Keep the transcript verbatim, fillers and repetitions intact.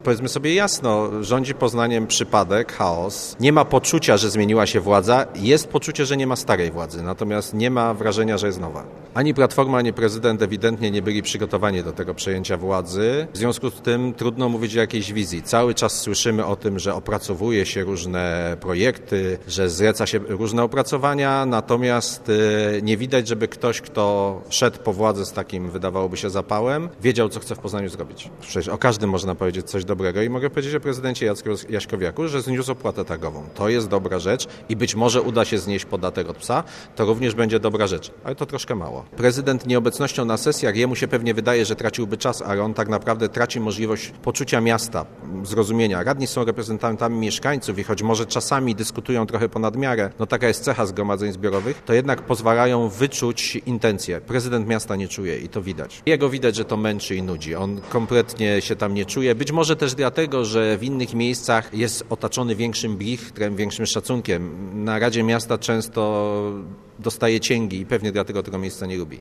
Powiedzmy sobie jasno, rządzi Poznaniem przypadek, chaos. Nie ma poczucia, że zmieniła się władza. Jest poczucie, że nie ma starej władzy. Natomiast nie ma wrażenia, że jest nowa. Ani Platforma, ani prezydent ewidentnie nie byli przygotowani do tego przejęcia władzy. W związku z tym trudno mówić o jakiejś wizji. Cały czas słyszymy o tym, że opracowuje się różne projekty, że zleca się różne opracowania. Natomiast nie widać, żeby ktoś, kto szedł po władzę z takim, wydawałoby się, zapałem, wiedział, co chce w Poznaniu zrobić. Przecież o każdym można powiedzieć coś dobrego i mogę powiedzieć o prezydencie Jacku Jaśkowiaku, że zniósł opłatę targową. To jest dobra rzecz i być może uda się znieść podatek od psa, to również będzie dobra rzecz, ale to troszkę mało. Prezydent nieobecnością na sesjach, jemu się pewnie wydaje, że traciłby czas, ale on tak naprawdę traci możliwość poczucia miasta, zrozumienia. Radni są reprezentantami mieszkańców i choć może czasami dyskutują trochę ponad miarę, no taka jest cecha zgromadzeń zbiorowych, to jednak pozwalają wyczuć intencje. Prezydent miasta nie czuje i to widać. Jego widać, że to męczy i nudzi. On kompletnie się tam nie czuje. Być może też dlatego, że w innych miejscach jest otaczony większym blichtrem, większym szacunkiem. Na Radzie Miasta często dostaje cięgi i pewnie dlatego tego miejsca nie lubi.